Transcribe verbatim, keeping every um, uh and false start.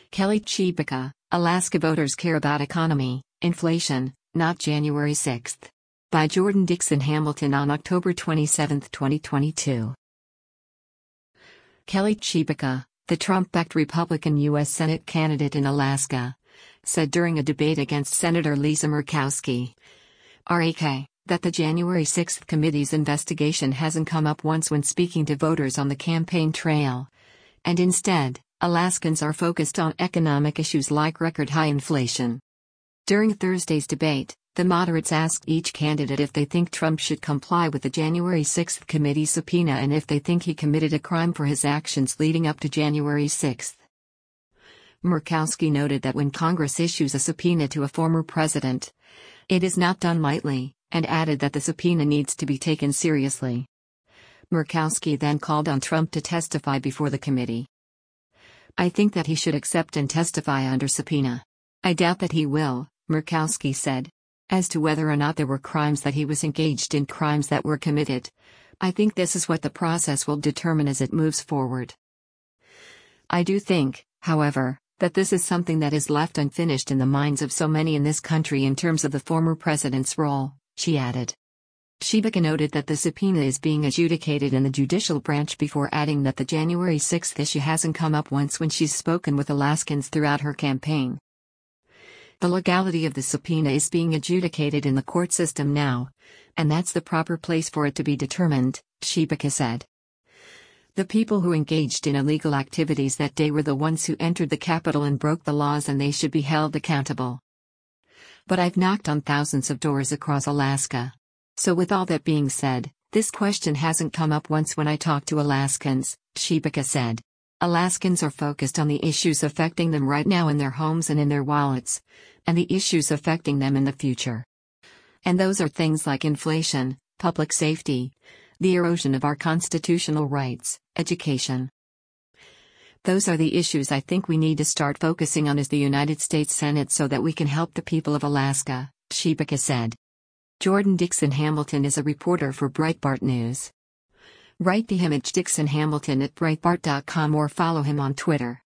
Kelly Tshibaka, Alaska voters care about economy, inflation, not January sixth. By Jordan Dixon Hamilton on October twenty-seventh, twenty twenty-two. Kelly Tshibaka, the Trump-backed Republican U S Senate candidate in Alaska, said during a debate against Senator Lisa Murkowski, R A K, that the January sixth committee's investigation hasn't come up once when speaking to voters on the campaign trail. And instead, Alaskans are focused on economic issues like record-high inflation. During Thursday's debate, the moderates asked each candidate if they think Trump should comply with the January sixth committee subpoena and if they think he committed a crime for his actions leading up to January sixth. Murkowski noted that when Congress issues a subpoena to a former president, it is not done lightly, and added that the subpoena needs to be taken seriously. Murkowski then called on Trump to testify before the committee. I think that he should accept and testify under subpoena. I doubt that he will, Murkowski said. As to whether or not there were crimes that he was engaged in, crimes that were committed, I think this is what the process will determine as it moves forward. I do think, however, that this is something that is left unfinished in the minds of so many in this country in terms of the former president's role, she added. Tshibaka noted that the subpoena is being adjudicated in the judicial branch before adding that the January sixth issue hasn't come up once when she's spoken with Alaskans throughout her campaign. The legality of the subpoena is being adjudicated in the court system now, and that's the proper place for it to be determined, Tshibaka said. The people who engaged in illegal activities that day were the ones who entered the Capitol and broke the laws, and they should be held accountable. But I've knocked on thousands of doors across Alaska. So with all that being said, this question hasn't come up once when I talk to Alaskans, Tshibaka said. Alaskans are focused on the issues affecting them right now in their homes and in their wallets, and the issues affecting them in the future. And those are things like inflation, public safety, the erosion of our constitutional rights, education. Those are the issues I think we need to start focusing on as the United States Senate so that we can help the people of Alaska, Tshibaka said. Jordan Dixon Hamilton is a reporter for Breitbart News. Write the image Dixon Hamilton at Breitbart dot com or follow him on Twitter.